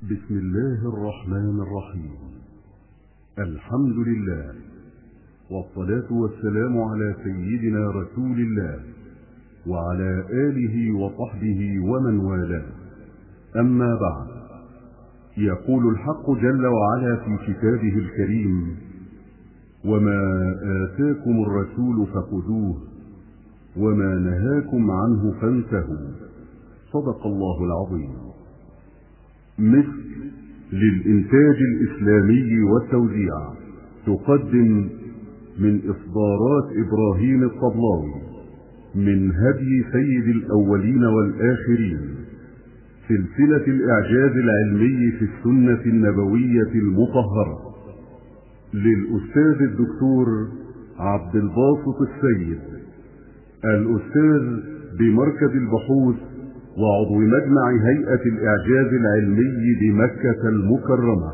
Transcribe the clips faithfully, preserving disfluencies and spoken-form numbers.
بسم الله الرحمن الرحيم. الحمد لله، والصلاة والسلام على سيدنا رسول الله وعلى آله وصحبه ومن والاه، أما بعد. يقول الحق جل وعلا في كتابه الكريم: وما آتاكم الرسول فخذوه وما نهاكم عنه فانتهوا. صدق الله العظيم. مصر للإنتاج الإسلامي والتوزيع تقدم من إصدارات إبراهيم الطبلاوي من هدي سيد الأولين والآخرين سلسلة الإعجاز العلمي في السنة النبوية المطهرة للأستاذ الدكتور عبد الباسط السيد، الأستاذ بمركز البحوث وعضو مجمع هيئة الإعجاز العلمي بمكة المكرمة.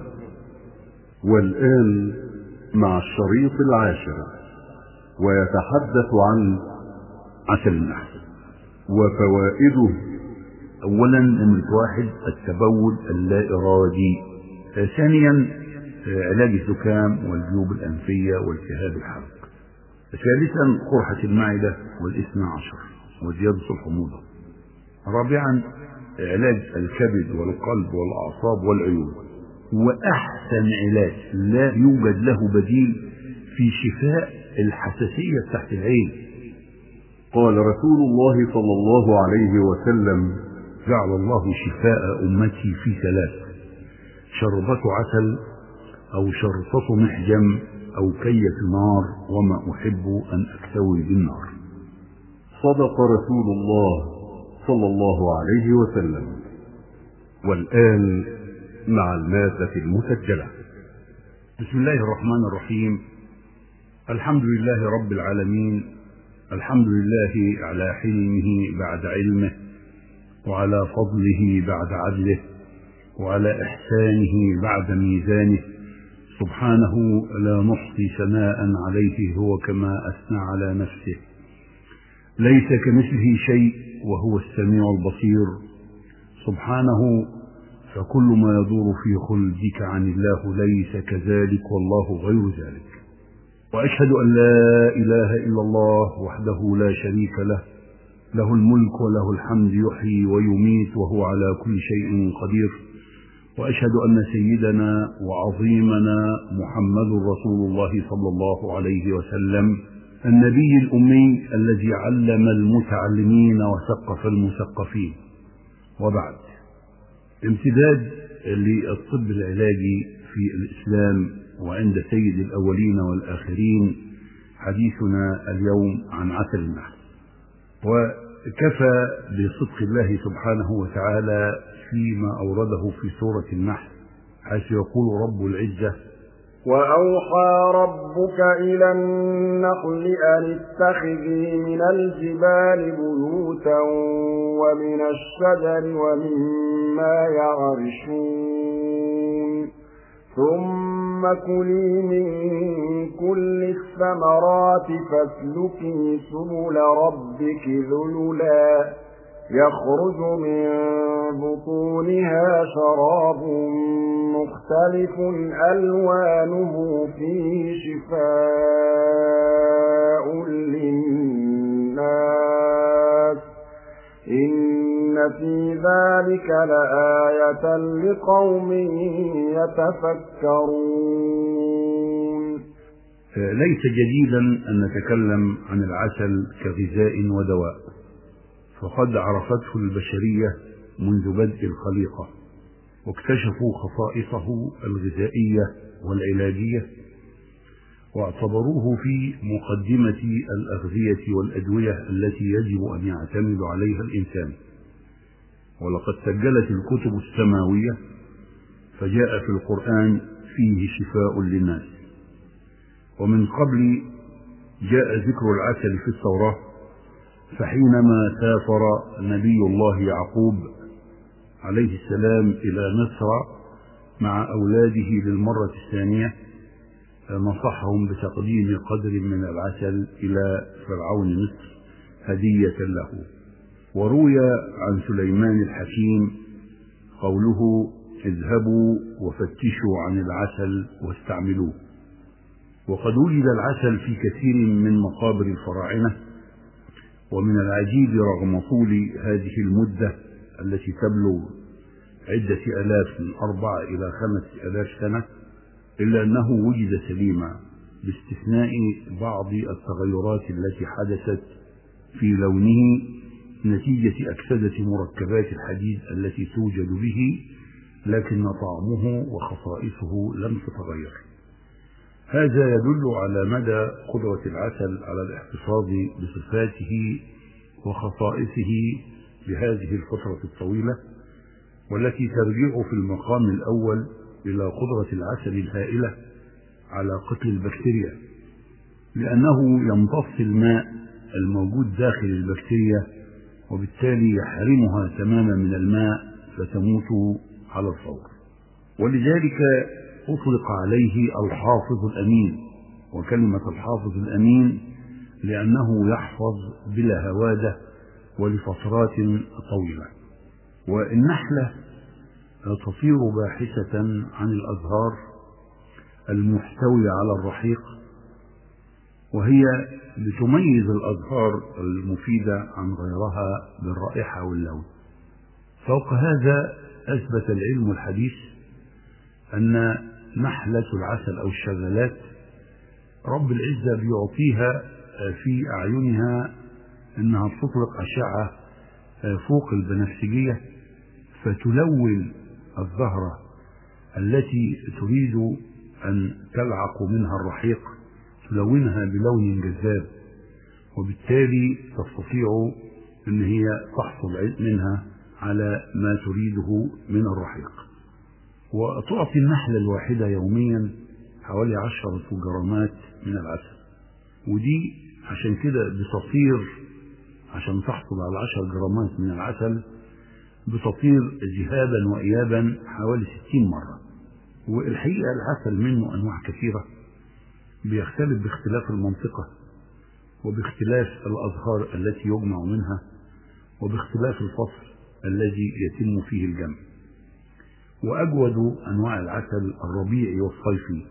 والآن مع الشريط العاشر، ويتحدث عن عسل النحل وفوائده. أولا، نمرة واحد التبول اللا إرادي. ثانيا، علاج الزكام والجيوب الأنفية والتهاب الحلق. ثالثا، قرحة المعدة والاثنى عشر وزيادة الحموضة. رابعا، علاج الكبد والقلب والأعصاب والعيون. وأحسن علاج لا يوجد له بديل في شفاء الحساسية تحت العين. قال رسول الله صلى الله عليه وسلم: جعل الله شفاء أمتي في ثلاث: شربة عسل أو شرطة محجم أو كية نار، وما أحب أن أكتوي بالنار. صدق رسول الله صلى الله عليه وسلم. والآن مع المادة المسجلة. بسم الله الرحمن الرحيم. الحمد لله رب العالمين، الحمد لله على حلمه بعد علمه، وعلى فضله بعد عدله، وعلى إحسانه بعد ميزانه. سبحانه لا نحصي ثناء عليه هو كما أثنى على نفسه. ليس كمثله شيء وهو السميع البصير. سبحانه فكل ما يدور في خلدك عن الله ليس كذلك والله غير ذلك. وأشهد أن لا إله إلا الله وحده لا شريك له، له الملك وله الحمد، يحيي ويميت وهو على كل شيء قدير. وأشهد أن سيدنا وعظيمنا محمد رسول الله صلى الله عليه وسلم، النبي الأمي الذي علم المتعلمين وثقف المثقفين. وبعد، امتداد للطب العلاجي في الإسلام وعند سيد الأولين والآخرين، حديثنا اليوم عن عسل النحل. وكفى بصدق الله سبحانه وتعالى فيما أورده في سورة النحل، حيث يقول رب العزة: وأوحى ربك إلى النحل أن اتخذي من الجبال بيوتا ومن الشجر ومما يعرشون ثم كلي من كل الثمرات فاسلكي سبل ربك ذللا يخرج من بطونها شراب مختلف ألوانه فيه شفاء للناس إن في ذلك لآية لقوم يتفكرون. ليس جديدا أن نتكلم عن العسل كغذاء ودواء، فقد عرفته البشرية منذ بدء الخليقة، واكتشفوا خصائصه الغذائية والعلاجية، واعتبروه في مقدمة الأغذية والأدوية التي يجب أن يعتمد عليها الإنسان. ولقد سجلت الكتب السماوية فجاء في القرآن فيه شفاء للناس. ومن قبل جاء ذكر العسل في التوراة، فحينما سافر نبي الله يعقوب عليه السلام إلى مصر مع أولاده للمرة الثانية، نصحهم بتقديم قدر من العسل إلى فرعون مصر هدية له. وروي عن سليمان الحكيم قوله: اذهبوا وفتشوا عن العسل واستعملوه. وقد وجد العسل في كثير من مقابر الفراعنة، ومن العجيب رغم طول هذه المدة التي تبلغ عدة آلاف من أربعة إلى خمس آلاف سنة، إلا أنه وجد سليما باستثناء بعض التغيرات التي حدثت في لونه نتيجة أكسدة مركبات الحديد التي توجد به، لكن طعمه وخصائصه لم تتغير. هذا يدل على مدى قدرة العسل على الاحتفاظ بصفاته وخصائصه بهذه الفترة الطويلة، والتي ترجع في المقام الأول إلى قدرة العسل الهائلة على قتل البكتيريا، لأنه يمتص الماء الموجود داخل البكتيريا، وبالتالي يحرمها تماما من الماء فتموت على الفور. ولذلك أطلق عليه الحافظ الأمين، وكلمة الحافظ الأمين لأنه يحفظ بلا هوادة ولفترات طويلة. والنحلة تطير باحثة عن الأزهار المحتوية على الرحيق، وهي لتميز الأزهار المفيدة عن غيرها بالرائحة واللون. فوق هذا أثبت العلم الحديث أن نحلة العسل أو الشغالات رب العزة بيعطيها في أعينها أنها تطلق أشعة فوق البنفسجية فتلون الزهرة التي تريد أن تلعق منها الرحيق، تلونها بلون جذاب، وبالتالي تستطيع أن هي تحصل منها على ما تريده من الرحيق. وتعطي النحلة الواحدة يوميا حوالي عشرة جرامات من العسل، ودي عشان كده بتطير، عشان تحصل على عشر جرامات من العسل بتطير ذهابا وإيابا حوالي ستين مرة. والحقيقة العسل منه أنواع كثيرة بيختلف باختلاف المنطقة، وباختلاف الأزهار التي يجمع منها، وباختلاف الفصل الذي يتم فيه الجمع. وأجود أنواع العسل الربيعي والصيفي.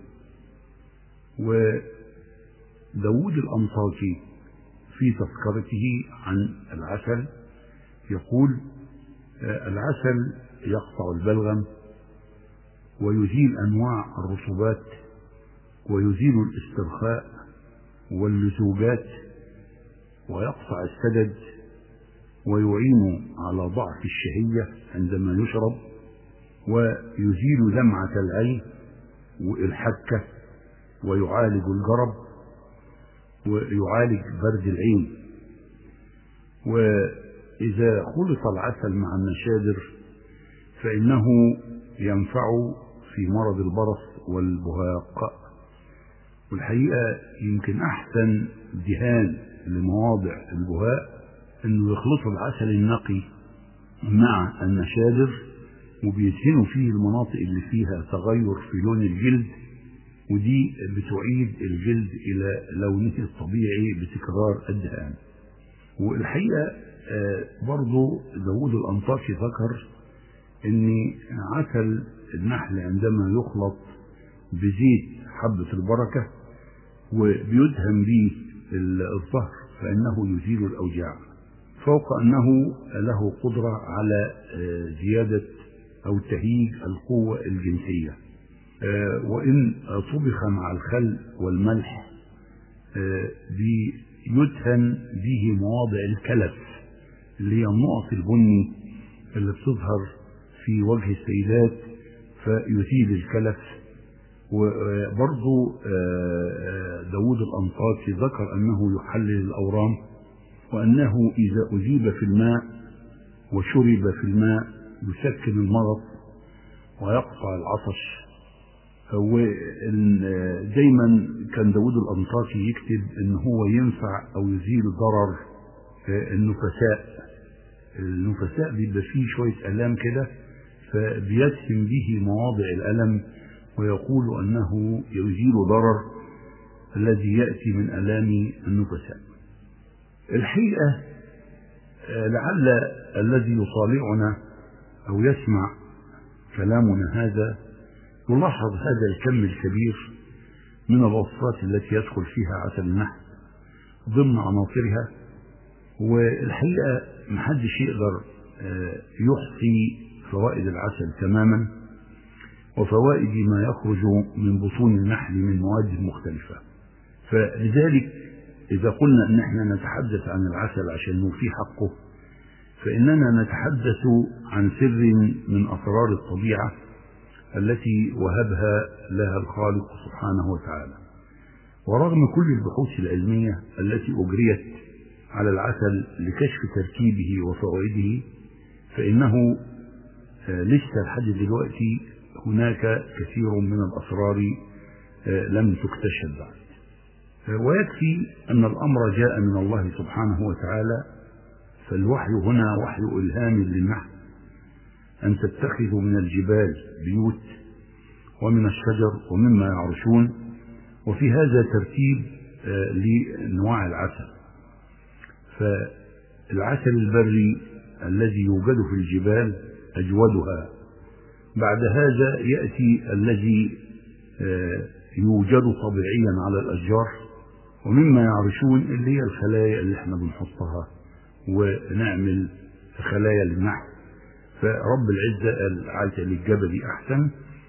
وداود الأنطاكي في تذكرته عن العسل يقول: العسل يقطع البلغم، ويزيل أنواع الرطوبات، ويزيل الاسترخاء واللزوجات، ويقطع السدد، ويعين على ضعف الشهية عندما يشرب، ويزيل دمعة العين والحكة، ويعالج الجرب، ويعالج برد العين. وإذا خلط العسل مع النشادر فإنه ينفع في مرض البرص والبهاق. والحقيقة يمكن أحسن دهان لمواضع البهاء أنه يخلطوا العسل النقي مع النشادر، وبيدهنوا فيه المناطق اللي فيها تغير في لون الجلد، ودي بتعيد الجلد إلى لونه الطبيعي بتكرار الدهان. والحقيقة برضو داود الأنطاكي ذكر أن عسل النحل عندما يخلط بزيت حبة البركة وبيدهن به الظهر فإنه يزيل الأوجاع، فوق أنه له قدرة على زيادة أو تهيج القوة الجنسية. وإن طبخ مع الخل والملح بيدهن به مواضع الكلف اللي هي النقط البني اللي بتظهر في وجه السيدات فيزيل الكلف. وبرضو داود الأنطاكي ذكر أنه يحلل الأورام، وأنه إذا أجيب في الماء وشرب في الماء يسكن المرض ويقطع العطش. ودايما كان داود الأنطاكي يكتب ان هو ينفع او يزيل ضرر النفساء. النفساء بيبقى فيه شوية ألام كده، فبيدهن به مواضع الألم ويقول أنه يزيل ضرر الذي يأتي من ألام النفساء. الحقيقة لعل الذي يطالعنا أو يسمع كلامنا هذا يلاحظ هذا الكم الكبير من الوصفات التي يدخل فيها عسل النحل ضمن عناصرها. والحقيقة محدش يقدر يحصي فوائد العسل تماما وفوائد ما يخرج من بطون النحل من مواد مختلفة. فلذلك إذا قلنا أن احنا نتحدث عن العسل عشان نوفي حقه، فإننا نتحدث عن سر من أسرار الطبيعة التي وهبها لها الخالق سبحانه وتعالى. ورغم كل البحوث العلمية التي أجريت على العسل لكشف تركيبه وفوائده، فإنه لسه لحد دلوقتي هناك كثير من الأسرار لم تكتشف بعد. ويكفي أن الأمر جاء من الله سبحانه وتعالى، فالوحي هنا وحي إلهام للنحل أن تتخذوا من الجبال بيوت ومن الشجر ومما يعرشون، وفي هذا ترتيب لأنواع العسل. فالعسل البري الذي يوجد في الجبال أجودها، بعد هذا يأتي الذي يوجد طبيعيا على الأشجار، ومما يعرشون اللي هي الخلايا اللي احنا بنحطها ونعمل خلايا للنحل. فرب العزة قال عسل الجبل أحسن،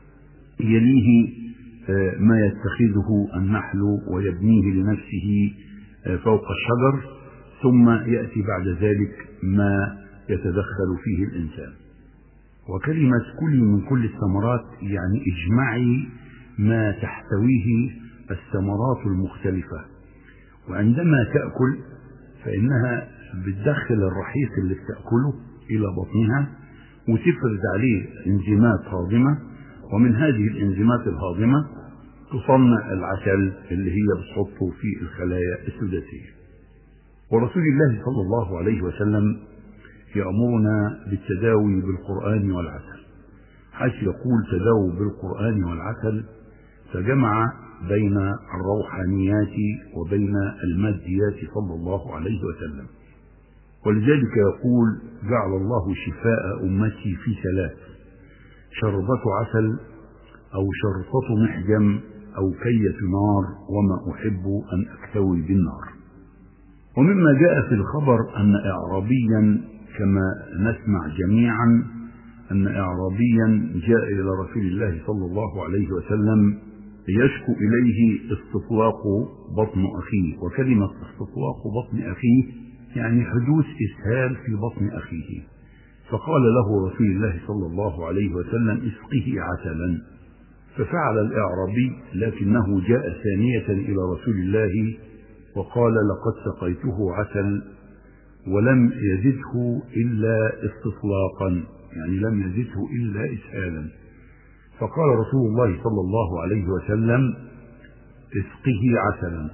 يليه ما يتخذه النحل ويبنيه لنفسه فوق الشجر، ثم يأتي بعد ذلك ما يتدخل فيه الإنسان. وكلمة كلي من كل الثمرات يعني اجمعي ما تحتويه الثمرات المختلفة، وعندما تأكل فإنها بتدخل الرحيق اللي بتأكله إلى بطنها وتفرز عليه انزيمات هاضمة، ومن هذه الانزيمات الهاضمة تصنع العسل اللي هي بتحطه في الخلايا السداسية. ورسول الله صلى الله عليه وسلم يأمرنا بالتداوي بالقرآن والعسل، حيث يقول تداووا بالقرآن والعسل، فجمع بين الروحانيات وبين الماديات صلى الله عليه وسلم. ولذلك يقول جعل الله شفاء أمتي في ثلاث: شربة عسل أو شرطة محجم أو كية نار وما أحب أن أكتوي بالنار. ومما جاء في الخبر أن إعرابيا، كما نسمع جميعا أن إعرابيا جاء إلى رسول الله صلى الله عليه وسلم يشكو إليه استطلاق بطن أخيه. وكلمة استطلاق بطن أخيه يعني حدوث إسهال في بطن أخيه، فقال له رسول الله صلى الله عليه وسلم اسقه عسلا. ففعل الإعرابي، لكنه جاء ثانية إلى رسول الله وقال لقد سقيته عسل ولم يزده إلا استطلاقا، يعني لم يزده إلا إسهالا. فقال رسول الله صلى الله عليه وسلم اسقه عسلا.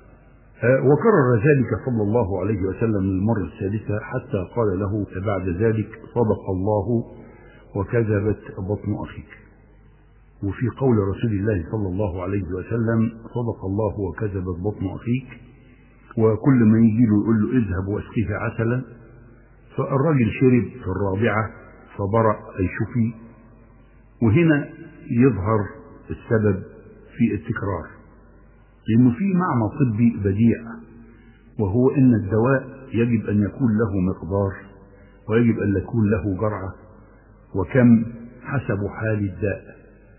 وكرر ذلك صلى الله عليه وسلم للمرة الثالثة حتى قال له بعد ذلك صدق الله وكذبت بطن أخيك. وفي قول رسول الله صلى الله عليه وسلم صدق الله وكذبت بطن أخيك، وكل ما يجي له يقول له اذهب واسقيه عسلا. فالراجل شرب في الرابعة فبرأ أي شفي. وهنا يظهر السبب في التكرار، لأنه في معنى طبي بديع، وهو أن الدواء يجب أن يكون له مقدار، ويجب أن يكون له جرعة وكم حسب حال الداء.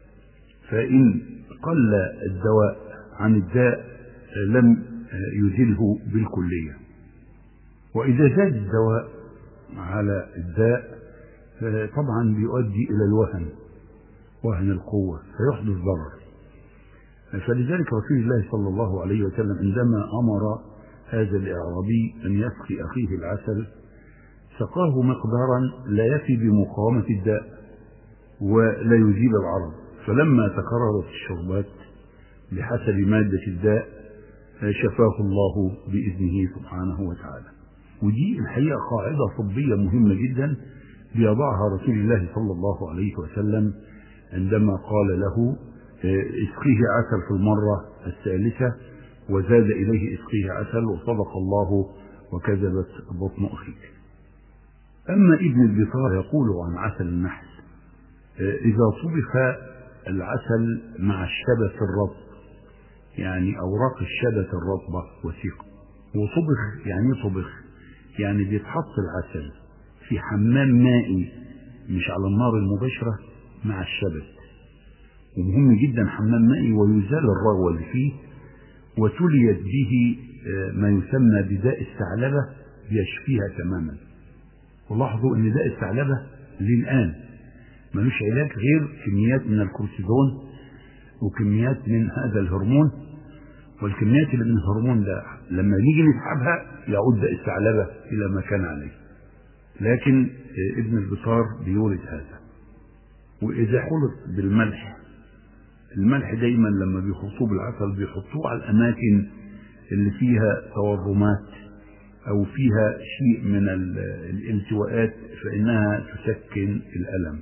فإن قل الدواء عن الداء لم يزله بالكلية، وإذا زاد الدواء على الداء طبعا بيؤدي إلى الوهن، وهن القوة، فيحدث ضرر. فلذلك رسول الله صلى الله عليه وسلم عندما أمر هذا الإعرابي أن يسقي أخيه العسل سقاه مقدارا لا يفي بمقاومة الداء ولا يزيل العرض. فلما تكررت الشربات بحسب مادة الداء شفاه الله بإذنه سبحانه وتعالى. ودي الحقيقة قاعدة طبية مهمة جدا بيضعها رسول الله صلى الله عليه وسلم عندما قال له اسقيه عسل في المرة الثالثة، وزاد إليه اسقيه عسل وصدق الله وكذبت بطن أخيك. أما ابن البطار يقول عن عسل النحل إذا طبخ العسل مع الشبت الرطب، يعني أوراق الشبت الرطبة وثيقة، وطبخ يعني طبخ يعني بيتحط العسل في حمام مائي مش على النار المباشرة مع الشبت، ومهم جدا حمام مائي، ويزال الرغوة اللي فيه، وتليت به ما يسمى بداء الثعلبة يشفيها تماما. ولاحظوا ان داء الثعلبة للآن ملوش علاج غير كميات من الكورتيزون وكميات من هذا الهرمون، والكميات اللي من الهرمون ده لما نيجي نسحبها يعود داء الثعلبة الى ما كان عليه. لكن ابن البصار بيورد هذا. واذا خلط بالملح، الملح دايما لما بيخلطوه بالعسل بيحطوه على الاماكن اللي فيها تورمات او فيها شيء من الالتواءات، فانها تسكن الالم.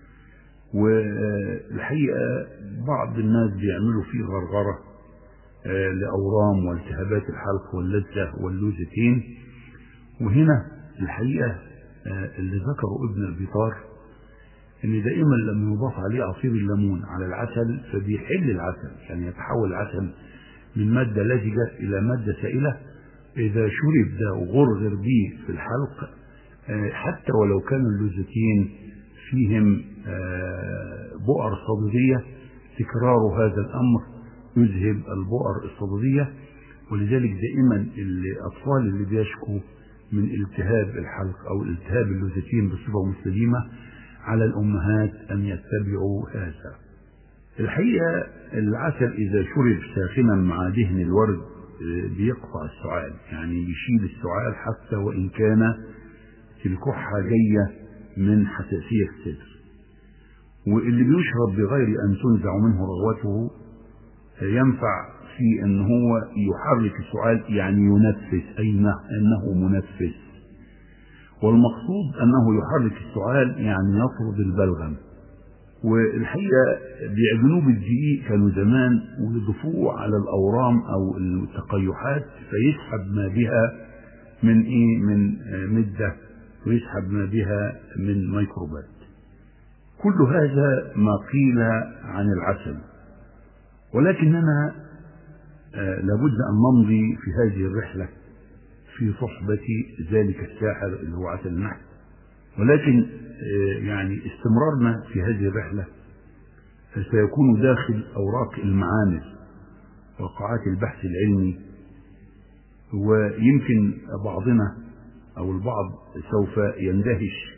والحقيقه بعض الناس بيعملوا فيه غرغره لاورام والتهابات الحلق واللثه واللوزتين. وهنا الحقيقه اللي ذكره ابن البطار ان دائما لما يضاف عليه عصير الليمون على العسل فبيحل العسل، يعني يتحول العسل من ماده لزجه الى ماده سائله. اذا شرب ده وغرغر به في الحلق حتى ولو كان اللوزتين فيهم بؤر صديديه، تكرار هذا الامر يذهب البؤر الصديديه. ولذلك دائما الاطفال اللي بيشكوا من التهاب الحلق او التهاب اللوزتين بصفه مستديمه على الامهات ان يتبعوا هذا. الحقيقه العسل اذا شرب ساخنا مع دهن الورد بيقطع السعال، يعني بيشيل السعال حتى وان كان الكحه جايه من حساسيه الصدر. واللي بيشرب بغير ان تنزع منه رغوته ينفع في ان هو يحرك السعال، يعني ينفس، اي انه منفس. والمقصود انه يحرك السعال يعني يطرد البلغم. والحقيقه بيعجنوه بالدقيق كانوا زمان ويضيفوه على الاورام او التقيحات فيسحب ما بها من ايه من مده، ويسحب ما بها من ميكروبات. كل هذا ما قيل عن العسل، ولكننا لابد ان نمضي في هذه الرحله في صحبه ذلك الساحر اللي هو عسل النحل. ولكن يعني استمرارنا في هذه الرحله سيكون داخل اوراق المعامل وقاعات البحث العلمي. ويمكن بعضنا او البعض سوف يندهش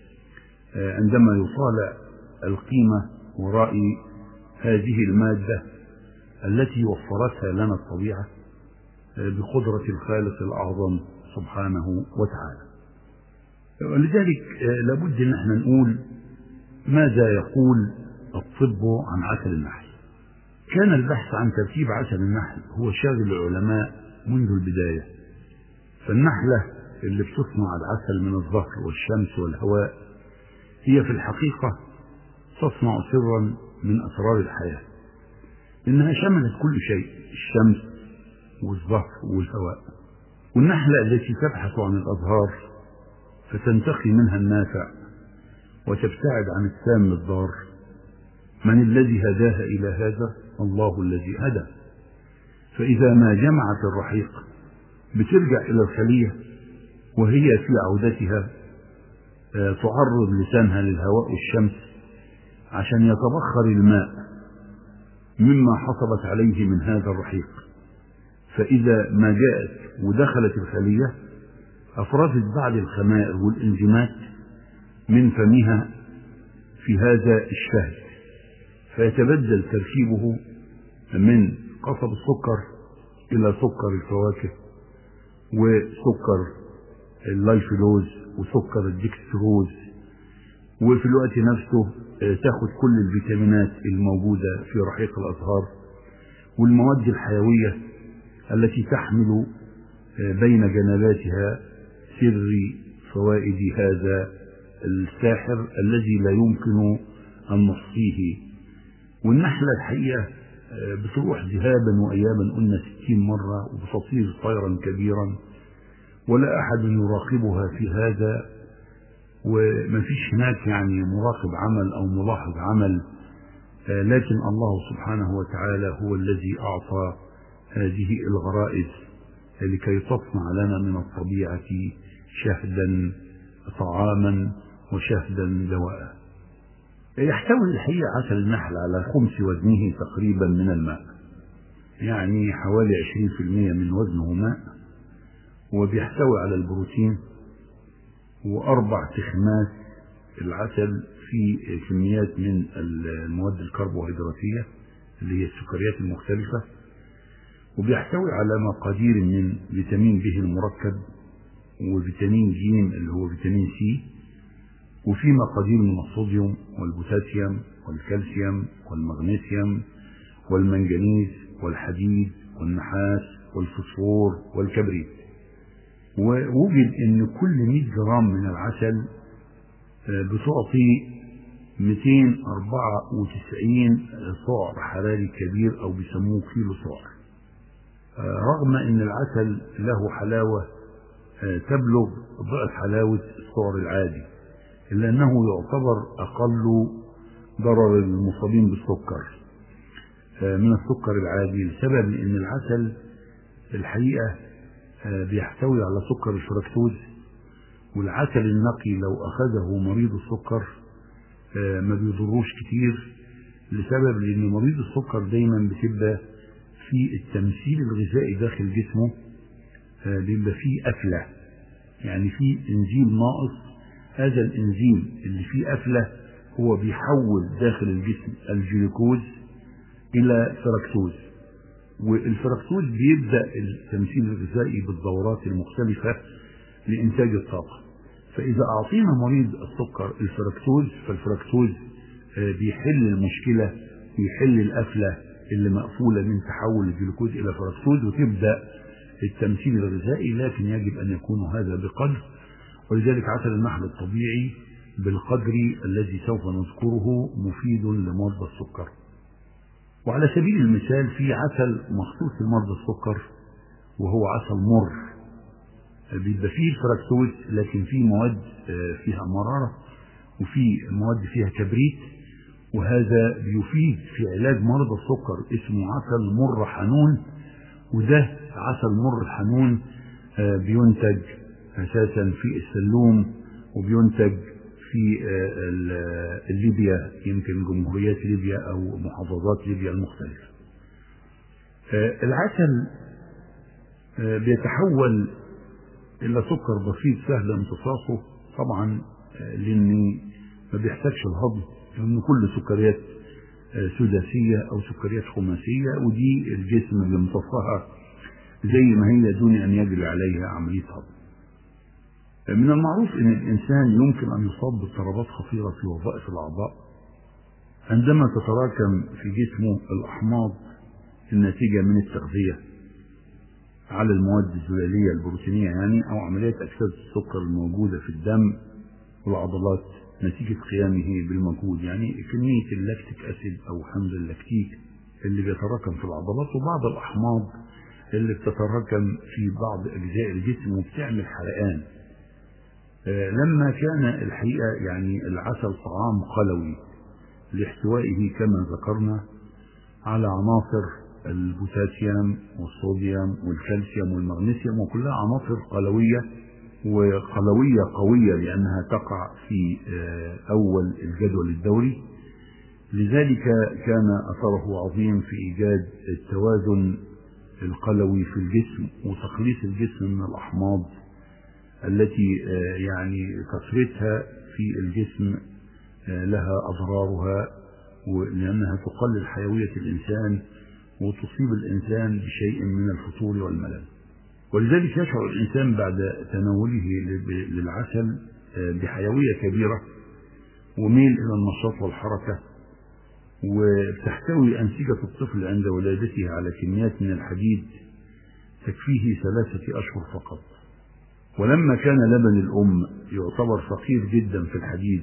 عندما يطالع القيمه وراء هذه الماده التي وفرتها لنا الطبيعه بقدره الخالق الاعظم سبحانه وتعالى. ولذلك لابد ان احنا نقول ماذا يقول الطب عن عسل النحل. كان البحث عن تركيب عسل النحل هو شاغل العلماء منذ البدايه. فالنحله اللي بتصنع العسل من الزهر والشمس والهواء هي في الحقيقه تصنع سرا من اسرار الحياه، انها شملت كل شيء، الشمس والزهر والهواء. والنحله التي تبحث عن الازهار فتنتقي منها النافع وتبتعد عن السام الضار، من الذي هداها الى هذا؟ الله الذي هدى. فاذا ما جمعت الرحيق بترجع الى الخليه وهي في عودتها تعرض لسانها للهواء والشمس عشان يتبخر الماء مما حصلت عليه من هذا الرحيق. فاذا ما جاءت ودخلت الخليه افرزت بعض الخمائر والانزيمات من فمها في هذا الشهد، فيتبدل تركيبه من قصب السكر الى سكر الفواكه وسكر اللايفيلوز وسكر الديكستروز، وفي الوقت نفسه تاخد كل الفيتامينات الموجودة في رحيق الأزهار والمواد الحيوية التي تحمل بين جنباتها سر فوائد هذا الساحر الذي لا يمكن أن نحصيه. والنحلة الحقيقة بتروح ذهابا وأيابا قلنا ستين مرة وبتصير طيرا كبيرا، ولا أحد يراقبها في هذا، ومفيش هناك يعني مراقب عمل أو ملاحظ عمل، لكن الله سبحانه وتعالى هو الذي أعطى هذه الغرائز لكي تصنع لنا من الطبيعة شهدا طعاما وشهدا دواء. يحتوي الحقيقة عسل النحل على خمس وزنه تقريبا من الماء، يعني حوالي عشرين في المئة من وزنه ماء، وبيحتوي على البروتين وأربع تخماس العسل في كميات من المواد الكربوهيدراتية اللي هي السكريات المختلفة، وبيحتوي على مقادير من فيتامين ب المركب وفيتامين ج اللي هو فيتامين سي، وفي مقادير من الصوديوم والبوتاسيوم والكالسيوم والمغنيسيوم والمنجنيز والحديد والنحاس والفوسفور والكبريت. ووجد ان كل مئة جرام من العسل بتعطي مئتين وأربعة وتسعين سعر حراري كبير او بيسموه كيلو سعر، رغم ان العسل له حلاوة تبلغ ضعف حلاوة السعر العادي، إلا أنه يعتبر أقل ضرر للمصابين بالسكر من السكر العادي، لسبب أن العسل الحقيقة بيحتوي على سكر الفركتوز، والعسل النقي لو أخذه مريض السكر ما بيضروش كتير، لسبب لأن مريض السكر دايما بتبقى في التمثيل الغذائي داخل جسمه بيبقى فيه قفلة، يعني فيه إنزيم ناقص. هذا الإنزيم اللي فيه قفلة هو بيحول داخل الجسم الجلوكوز إلى فركتوز، والفركتوز بيبدأ التمثيل الغذائي بالدورات المختلفة لإنتاج الطاقة. فإذا أعطينا مريض السكر الفركتوز، فالفركتوز بيحل المشكلة ويحل القفلة اللي مقفولة من تحول الجلوكوز إلى فركتوز، وتبدأ التمثيل الغذائي. لكن يجب أن يكون هذا بقدر، ولذلك عسل النحل الطبيعي بالقدر الذي سوف نذكره مفيد لمرضى السكر. وعلى سبيل المثال في عسل مخصوص لمرضى السكر وهو عسل مر، بيبقى فيه الفركتوز لكن فيه مواد فيها مرارة وفي مواد فيها كبريت، وهذا بيفيد في علاج مرضى السكر. اسمه عسل مر حنون، وده عسل مر حنون بينتج أساسا في السلوم وبينتج في ليبيا، يمكن جمهوريات ليبيا أو محافظات ليبيا المختلفة. العسل بيتحول إلى سكر بسيط سهل امتصاصه طبعا، لأن ما بيحتاجش الهضم، لأن كل سكريات سداسية أو سكريات خماسية، ودي الجسم بيمتصها زي ما هي دون أن يجري عليها عملية هضم. من المعروف أن الإنسان يمكن أن يصاب باضطرابات خطيرة في وظائف الأعضاء عندما تتراكم في جسمه الأحماض الناتجة من التغذية على المواد الزلالية البروتينية يعني، أو عمليات أكسدة السكر الموجودة في الدم والعضلات نتيجة قيامه بالمجهود، يعني كمية اللاكتيك أسيد أو حمض اللاكتيك اللي بيتراكم في العضلات، وبعض الأحماض اللي بتتراكم في بعض أجزاء الجسم وبتعمل حرقان. لما كان الحقيقة يعني العسل طعام قلوي لاحتوائه كما ذكرنا على عناصر البوتاسيوم والصوديوم والكالسيوم والمغنيسيوم، وكلها عناصر قلوية وقلوية قوية لأنها تقع في أول الجدول الدوري، لذلك كان أثره عظيم في إيجاد التوازن القلوي في الجسم وتخليص الجسم من الأحماض التي يعني كثرتها في الجسم لها أضرارها، لأنها تقلل حيوية الإنسان وتصيب الإنسان بشيء من الفتور والملل. ولذلك يشعر الإنسان بعد تناوله للعسل بحيوية كبيرة وميل إلى النشاط والحركة، وتحتوي أنسجة الطفل عند ولادته على كميات من الحديد تكفيه ثلاثة أشهر فقط. ولما كان لبن الأم يعتبر فقير جدا في الحديد،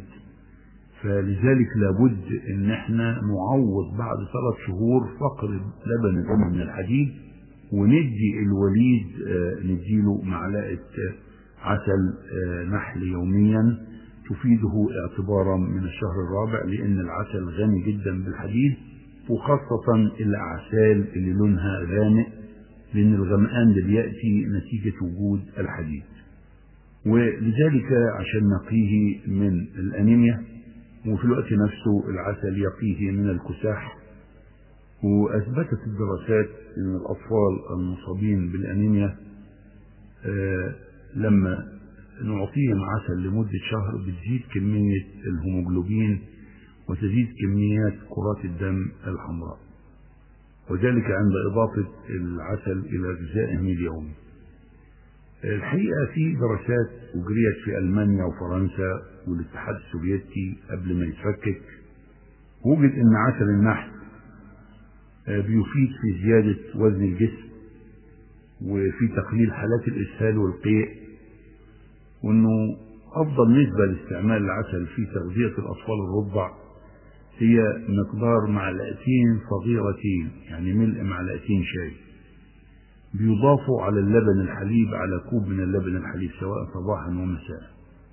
فلذلك لابد ان احنا نعوض بعد ثلاث شهور فقر لبن الأم من الحديد، وندي الوليد نديله معلقة عسل نحل يوميا تفيده اعتبارا من الشهر الرابع، لأن العسل غني جدا بالحديد، وخاصة الأعسال اللي لونها غامق، لأن الغمقان ده بيأتي نتيجة وجود الحديد. ولذلك عشان نقيه من الأنيميا، وفي الوقت نفسه العسل يقيه من الكساح. وأثبتت الدراسات أن الأطفال المصابين بالأنيميا آه لما نعطيهم عسل لمدة شهر بتزيد كمية الهيموجلوبين وتزيد كميات كرات الدم الحمراء، وذلك عند إضافة العسل إلى غذائهم اليومي. الحقيقة في دراسات أجريت في ألمانيا وفرنسا والاتحاد السوفيتي قبل ما يتفكك، وجد أن عسل النحل بيفيد في زيادة وزن الجسم وفي تقليل حالات الإسهال والقيء، وأنه أفضل نسبة لاستعمال العسل في تغذية الأطفال الرضع هي مقدار معلقتين صغيرتين، يعني ملء معلقتين شاي، بيضافوا على اللبن الحليب على كوب من اللبن الحليب سواء صباحا ومساء.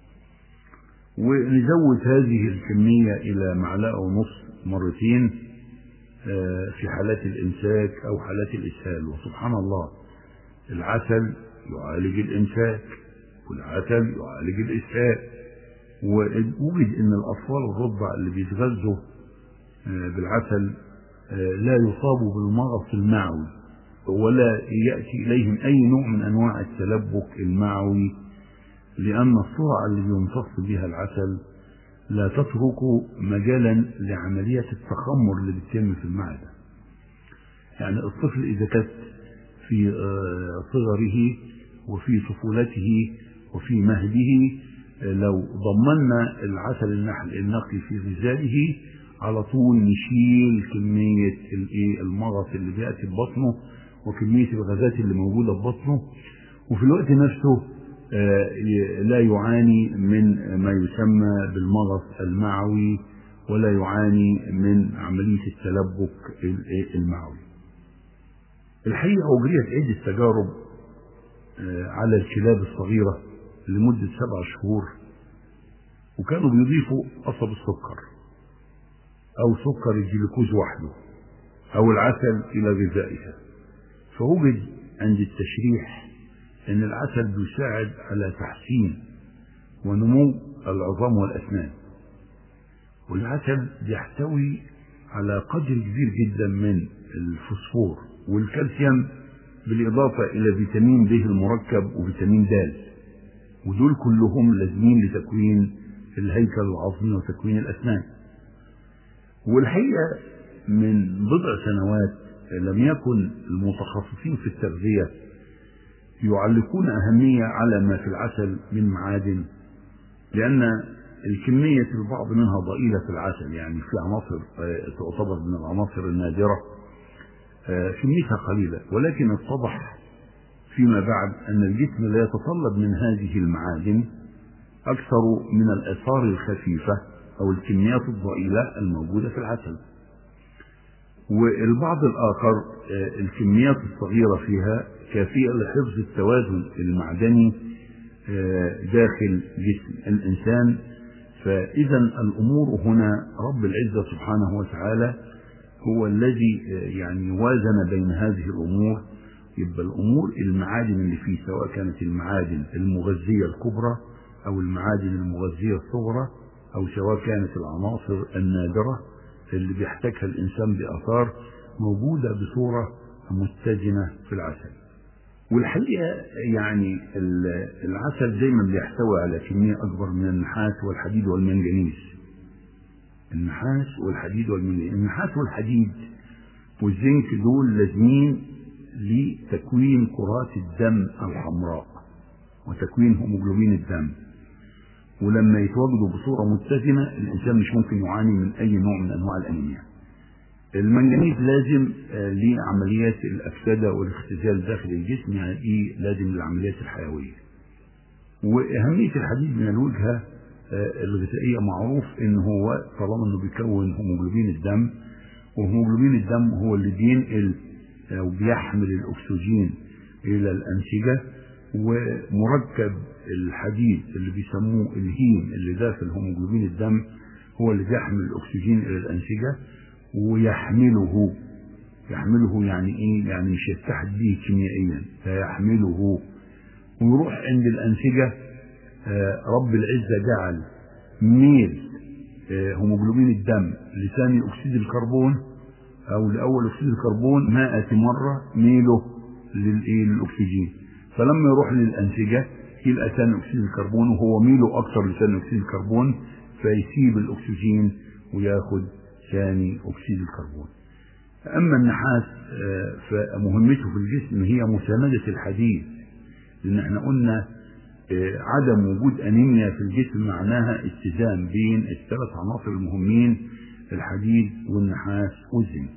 ونزود هذه الكمية إلى معلقة ونصف مرتين في حالات الإمساك أو حالات الإسهال. وسبحان الله، العسل يعالج الإمساك والعسل يعالج الإسهال. ووجد أن الأطفال الرضع اللي بيتغذوا بالعسل لا يصابوا بالمغص المعوي ولا يأتي إليهم أي نوع من أنواع التلبك المعوي، لأن السرعة اللي بيمتص بها العسل لا تترك مجالا لعملية التخمر اللي بتتم في المعدة. يعني الطفل إذا كان في صغره وفي طفولته وفي مهده، لو ضمننا العسل النحل النقي في غذائه على طول نشيل كمية المغص اللي بيأتي ببطنه وكمية الغازات اللي موجودة ببطنه، وفي الوقت نفسه لا يعاني من ما يسمى بالمغص المعوي ولا يعاني من عملية التلبك المعوي. الحقيقة أجريت عدة تجارب على الكلاب الصغيرة لمدة سبع شهور، وكانوا بيضيفوا قصب السكر أو سكر الجلوكوز وحده أو العسل إلى غذائها، فوجد عند التشريح أن العسل بيساعد على تحسين ونمو العظام والأسنان. والعسل بيحتوي على قدر كبير جدا من الفوسفور والكالسيوم، بالإضافة إلى فيتامين ب المركب وفيتامين د، ودول كلهم لازمين لتكوين الهيكل العظمي وتكوين الأسنان. والحقيقة من بضع سنوات لم يكن المتخصصين في التغذية يعلقون أهمية على ما في العسل من معادن، لأن الكمية البعض منها ضئيلة في العسل، يعني في عناصر تعتبر من العناصر النادرة كميتها قليلة، ولكن اتضح فيما بعد أن الجسم لا يتطلب من هذه المعادن أكثر من الآثار الخفيفة أو الكميات الضئيلة الموجودة في العسل. والبعض الآخر الكميات الصغيرة فيها كافية لحفظ التوازن المعدني داخل جسم الإنسان. فإذا الأمور هنا رب العزة سبحانه وتعالى هو الذي يعني وازن بين هذه الأمور. يبقى الأمور المعادن اللي فيه سواء كانت المعادن المغذية الكبرى أو المعادن المغذية الصغرى أو سواء كانت العناصر النادرة اللي بيحتاجها الإنسان بآثار، موجودة بصورة متزنة في العسل. والحقيقة يعني العسل دايما بيحتوي على كمية أكبر من النحاس والحديد والمنجنيز. النحاس والحديد والمنجنيز، النحاس والحديد والزنك دول لازمين لتكوين كرات الدم الحمراء وتكوين هيموجلوبين الدم، ولما يتواجدوا بصورة متزنة الإنسان مش ممكن يعاني من أي نوع من أنواع الأنيميا. المنجنيز لازم لعمليات الأكسدة والاختزال داخل الجسم، يعني إيه لازم للعمليات الحيوية. وأهمية الحديد من الوجهة الغذائية معروف إن هو طالما إنه بيكون هيموجلوبين الدم، وهيموجلوبين الدم هو اللي بينقل أو بيحمل الأكسجين إلى الأنسجة، ومركب الحديد اللي بيسموه الهيم اللي داخل هيموجلوبين الدم هو اللي بيحمل الأكسجين إلى الأنسجة ويحمله. يحمله يعني إيه؟ يعني مش يتحد به كيميائيا، فيحمله ويروح عند الأنسجة. رب العزة جعل ميل هيموجلوبين الدم لثاني أكسيد الكربون أو لأول أكسيد الكربون مائة مرة ميله للأكسجين، فلما يروح للأنسجة يلقى ثاني أكسيد الكربون وهو ميله أكثر لثاني أكسيد الكربون، فيسيب الأكسجين وياخد ثاني أكسيد الكربون. أما النحاس فمهمته في الجسم هي مساندة الحديد، لأن احنا قلنا عدم وجود أنيميا في الجسم معناها اتزان بين الثلاث عناصر المهمين الحديد والنحاس والزنك.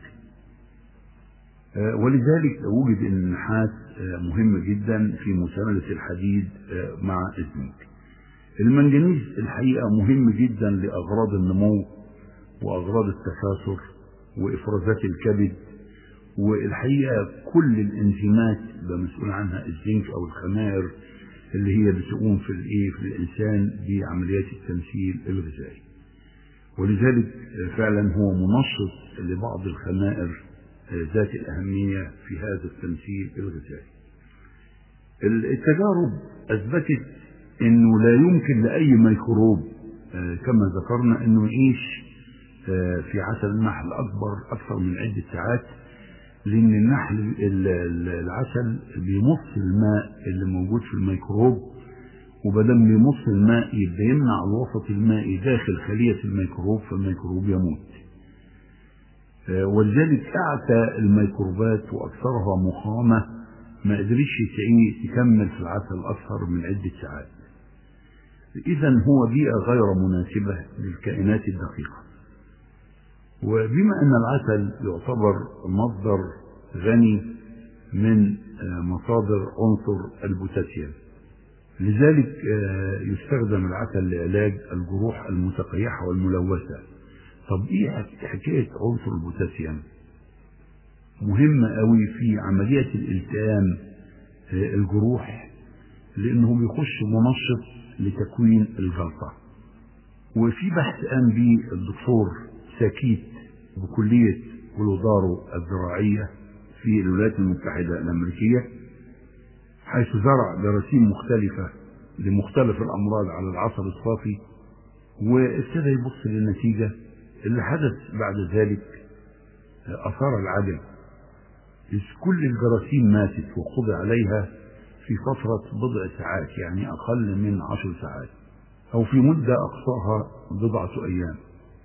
ولذلك وجد أن النحاس مهم جدا في مساندة الحديد مع الزنك. المنجنيز الحقيقة مهم جدا لأغراض النمو وأغراض التكاثر وإفرازات الكبد، والحقيقة كل الإنزيمات مسؤول عنها الزنك أو الخمائر اللي هي بتقوم في الايه في الانسان بعمليات التمثيل الغذائي. ولذلك فعلا هو منشط لبعض الخمائر ذات الاهميه في هذا التمثيل الغذائي. التجارب اثبتت انه لا يمكن لاي ميكروب كما ذكرنا انه يعيش في عسل النحل اكبر اكثر من عده ساعات، لأن النحل العسل بيمص الماء اللي موجود في الميكروب، وبدل بيمص الماء يبقى يمنع الوسط المائي داخل خلية الميكروب فالميكروب يموت. ولذلك أعتى الميكروبات وأكثرها مخامة ما قدرش تكمل في العسل أكثر من عدة ساعات. إذا هو بيئة غير مناسبة للكائنات الدقيقة. وبما أن العسل يعتبر مصدر غني من مصادر عنصر البوتاسيوم، لذلك يستخدم العسل لعلاج الجروح المتقيحة والملوثة. طب إيه حكاية عنصر البوتاسيوم؟ مهمة قوي في عملية الالتئام الجروح، لأنه بيخش منشط لتكوين الجلطة. وفي بحث قام به الدكتور ساكيت بكلية كولورادو الزراعية في الولايات المتحدة الأمريكية، حيث زرع جراثيم مختلفة لمختلف الأمراض على العسل الصافي، وابتدى يبص للنتيجة اللي حدث بعد ذلك أثار العجب، إذ كل الجراثيم ماتت وقضي عليها في فترة بضع ساعات، يعني أقل من عشر ساعات أو في مدة أقصاها بضعة أيام.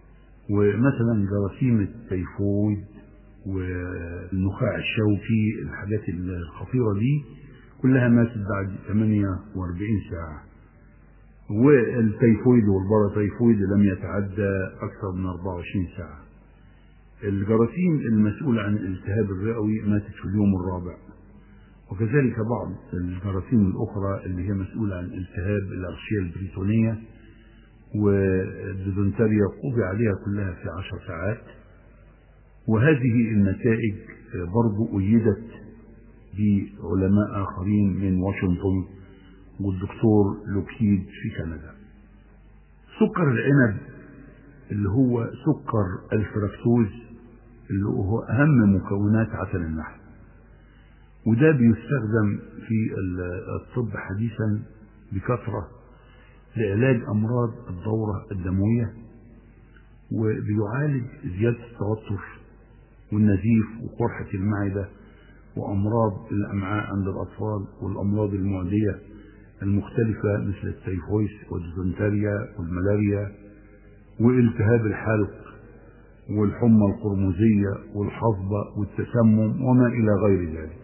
ومثلا جراثيم التيفويد والنخاع الشوكي، الحاجات الخطيرة دي كلها ماتت بعد ثمانية وأربعين ساعة، والتيفويد والباراتيفويد لم يتعدى أكثر من أربعة وعشرين ساعة. الجراثيم المسؤولة عن الالتهاب الرئوي ماتت في اليوم الرابع، وكذلك بعض الجراثيم الأخرى اللي هي مسؤولة عن التهاب الأغشية البريتونية والديزنتريا قضي عليها كلها في عشر ساعات. وهذه النتائج برضو أيدت بعلماء آخرين من واشنطن والدكتور لوكيد في كندا. سكر العنب اللي هو سكر الفركتوز اللي هو أهم مكونات عسل النحل، وده بيستخدم في الطب حديثا بكثرة لعلاج أمراض الدورة الدموية، وبيعالج زيادة التوتر والنزيف وقرحة المعدة وأمراض الأمعاء عند الأطفال والأمراض المعدية المختلفة مثل التيفويد والديزنتريا والملاريا والتهاب الحلق والحمى القرمزية والحصبة والتسمم وما إلى غير ذلك.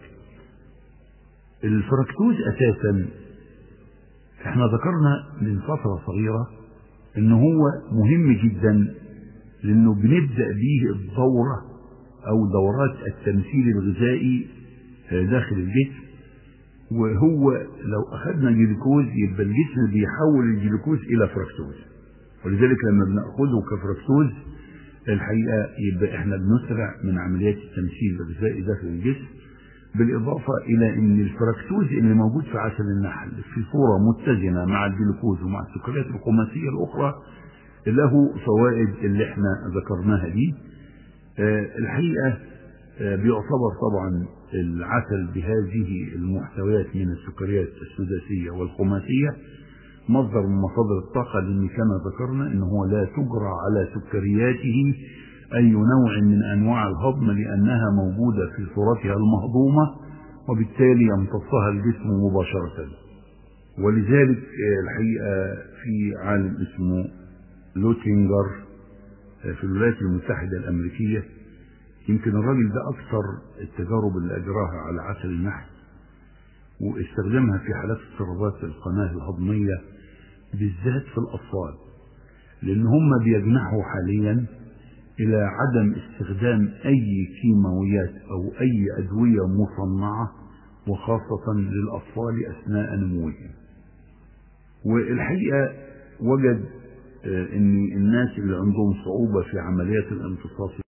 الفركتوز أساسا احنا ذكرنا من فترة صغيرة ان هو مهم جدا، لانه بنبدأ به الدورة او دورات التمثيل الغذائي داخل الجسم، وهو لو اخذنا جلوكوز يبقى الجسم بيحول الجلوكوز الى فركتوز، ولذلك لما بناخذه كفركتوز الحقيقة يبقى احنا بنسرع من عمليات التمثيل الغذائي داخل الجسم، بالإضافة إلى أن الفركتوز اللي موجود في عسل النحل في صورة متزنة مع الجلوكوز ومع السكريات الخماسية الأخرى له فوائد اللي احنا ذكرناها دي. الحقيقة بيعتبر طبعا العسل بهذه المحتويات من السكريات السداسية والخماسية مصدر من مصادر الطاقة، لأن كما ذكرنا إن هو لا تجرى على سكرياته أي نوع من أنواع الهضم لأنها موجودة في صورتها المهضومة، وبالتالي يمتصها الجسم مباشرة. ولذلك الحقيقة في عالم اسمه لوتينجر في الولايات المتحدة الأمريكية، يمكن الراجل ده أكثر التجارب اللي أجراها على عسل النحل واستخدامها في حالات اضطرابات القناة الهضمية بالذات في الأطفال، لأن هم بيجنحوا حاليا إلى عدم استخدام أي كيماويات أو أي أدوية مصنعة وخاصة للأطفال أثناء نموهم. والحقيقة وجد أن الناس اللي عندهم صعوبة في عمليات الامتصاص